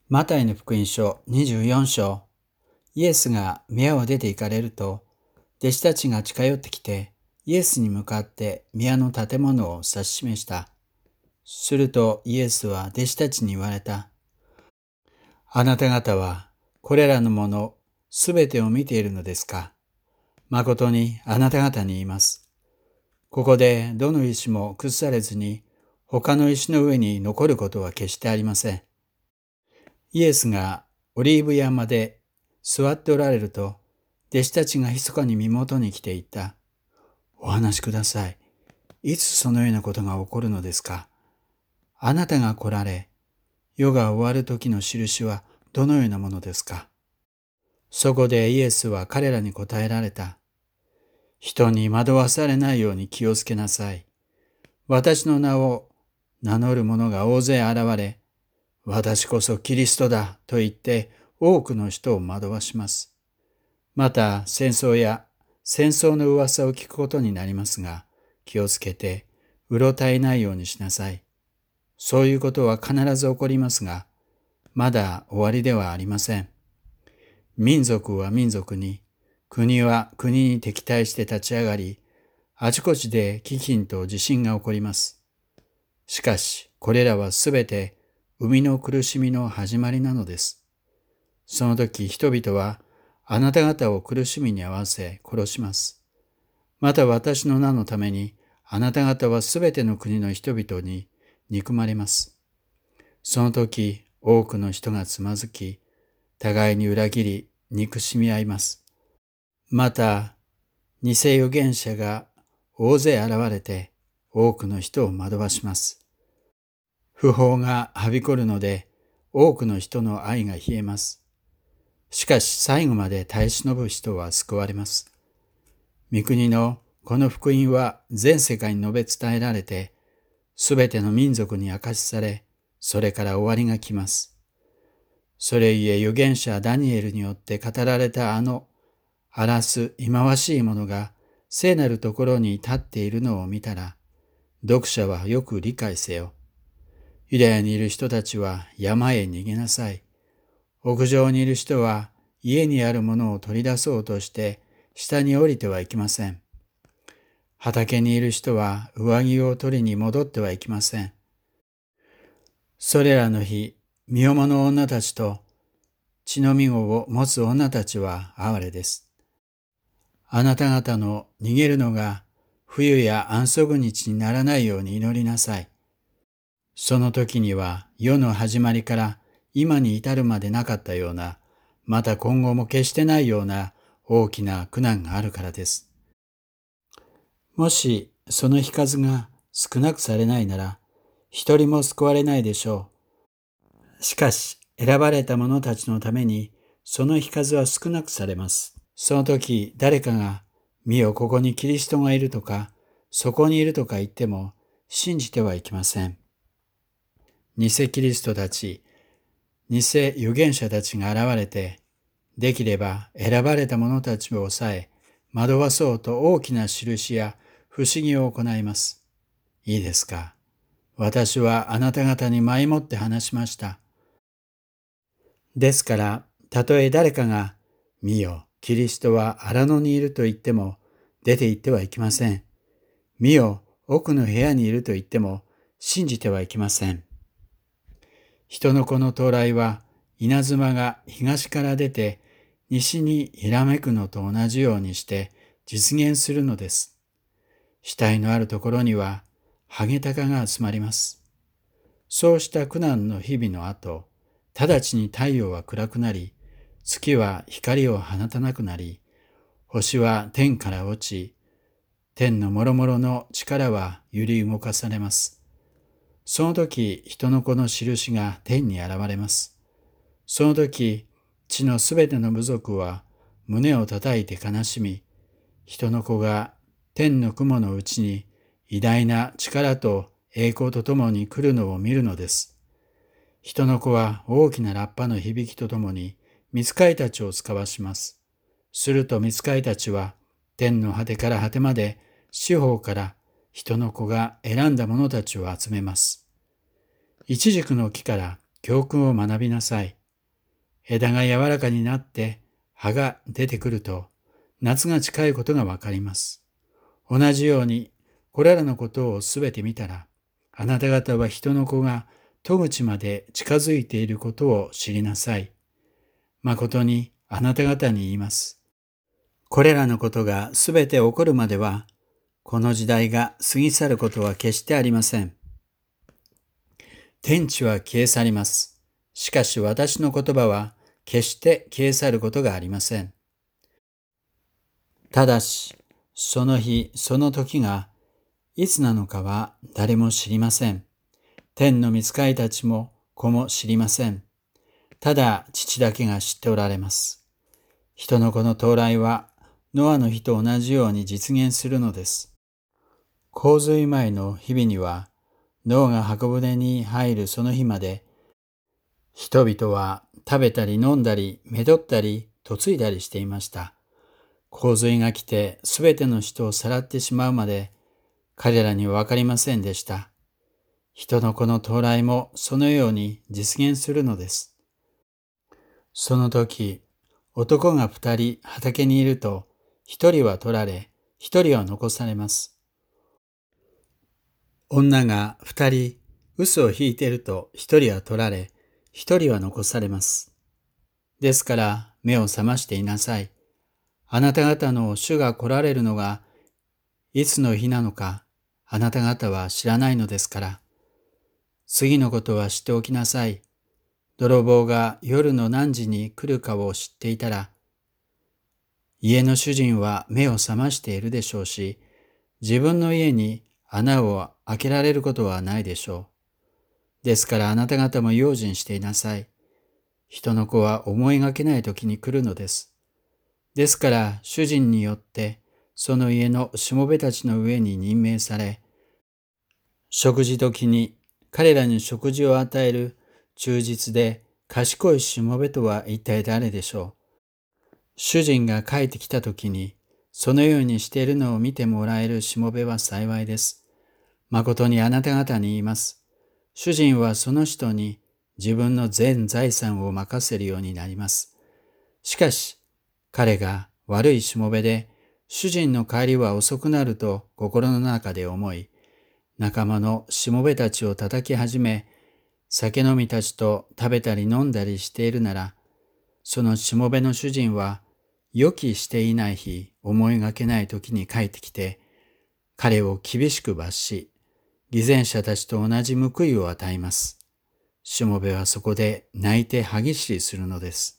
マタイの福音書24章。イエスが宮を出て行かれると、弟子たちが近寄ってきて、イエスに向かって宮の建物を指し示した。するとイエスは弟子たちに言われた。あなた方はこれらのものすべてを見ているのですか？誠にあなた方に言います。ここでどの石も崩されずに、他の石の上に残ることは決してありません。イエスがオリーブ山で座っておられると、弟子たちが密かに身元に来ていった。お話しください。いつそのようなことが起こるのですか？あなたが来られ、世が終わる時の印はどのようなものですか？そこでイエスは彼らに答えられた。人に惑わされないように気をつけなさい。私の名を名乗る者が大勢現れ、私こそキリストだと言って多くの人を惑わします。また戦争の噂を聞くことになりますが、気をつけてうろたえないようにしなさい。そういうことは必ず起こりますが、まだ終わりではありません。民族は民族に、国は国に敵対して立ち上がり、あちこちで飢饉と地震が起こります。しかし、これらはすべて生みの苦しみの始まりなのです。その時人々はあなた方を苦しみに合わせ殺します。また私の名のためにあなた方はすべての国の人々に憎まれます。その時多くの人がつまずき、互いに裏切り憎しみ合います。また偽預言者が大勢現れて多くの人を惑わします。不法がはびこるので多くの人の愛が冷えます。しかし最後まで耐え忍ぶ人は救われます。御国のこの福音は全世界に述べ伝えられて、すべての民族に明かしされ、それから終わりが来ます。それゆえ預言者ダニエルによって語られた荒らす忌まわしいものが聖なるところに立っているのを見たら、読者はよく理解せよ。ユダヤにいる人たちは山へ逃げなさい。屋上にいる人は家にあるものを取り出そうとして下に降りてはいけません。畑にいる人は上着を取りに戻ってはいけません。それらの日、身重の女たちと血のみ子を持つ女たちは哀れです。あなた方の逃げるのが冬や安息日にならないように祈りなさい。その時には世の始まりから今に至るまでなかったような、また今後も決してないような大きな苦難があるからです。もしその日数が少なくされないなら、一人も救われないでしょう。しかし選ばれた者たちのためにその日数は少なくされます。その時誰かが、見よここにキリストがいるとか、そこにいるとか言っても信じてはいけません。偽キリストたち、偽預言者たちが現れて、できれば選ばれた者たちを抑え、惑わそうと大きな印や不思議を行います。いいですか？私はあなた方に前もって話しました。ですから、たとえ誰かが、見よ、キリストは荒野にいると言っても、出て行ってはいけません。見よ、奥の部屋にいると言っても、信じてはいけません。人の子の到来は、稲妻が東から出て、西にひらめくのと同じようにして実現するのです。死体のあるところには、ハゲタカが集まります。そうした苦難の日々の後、直ちに太陽は暗くなり、月は光を放たなくなり、星は天から落ち、天の諸々の力は揺り動かされます。その時、人の子の印が天に現れます。その時、地のすべての部族は胸を叩いて悲しみ、人の子が天の雲のうちに偉大な力と栄光とともに来るのを見るのです。人の子は大きなラッパの響きとともに御使いたちを遣わします。すると御使いたちは天の果てから果てまで四方から人の子が選んだ者たちを集めます。イチジクの木から教訓を学びなさい。 枝が柔らかになって葉が出てくると、夏が近いことがわかります。同じように、これらのことをすべて見たら、あなた方は人の子が戸口まで近づいていることを知りなさい。誠にあなた方に言います。これらのことがすべて起こるまでは、この時代が過ぎ去ることは決してありません。天地は消え去ります。しかし私の言葉は決して消え去ることがありません。ただし、その日、その時がいつなのかは誰も知りません。天の御使いたちも子も知りません。ただ父だけが知っておられます。人の子の到来はノアの日と同じように実現するのです。洪水前の日々には、ノアが箱舟に入るその日まで、人々は食べたり飲んだり、めどったり、嫁いだりしていました。洪水が来てすべての人をさらってしまうまで、彼らにはわかりませんでした。人の子の到来もそのように実現するのです。その時、男が2人畑にいると、1人は取られ、1人は残されます。女が2人嘘を引いていると、1人は取られ、1人は残されます。ですから目を覚ましていなさい。あなた方の主が来られるのがいつの日なのか、あなた方は知らないのですから。次のことは知っておきなさい。泥棒が夜の何時に来るかを知っていたら、家の主人は目を覚ましているでしょうし、自分の家に穴を開けられることはないでしょう。ですからあなた方も用心していなさい。人の子は思いがけない時に来るのです。ですから主人によってその家のしもべたちの上に任命され、食事時に彼らに食事を与える忠実で賢いしもべとは一体誰でしょう。主人が帰ってきた時にそのようにしているのを見てもらえるしもべは幸いです。誠にあなた方に言います。主人はその人に自分の全財産を任せるようになります。しかし、彼が悪いしもべで、主人の帰りは遅くなると心の中で思い、仲間のしもべたちを叩き始め、酒飲みたちと食べたり飲んだりしているなら、そのしもべの主人は予期していない日、思いがけない時に帰ってきて、彼を厳しく罰し、偽善者たちと同じ報いを与えます。しもべはそこで泣いて歯ぎしりするのです。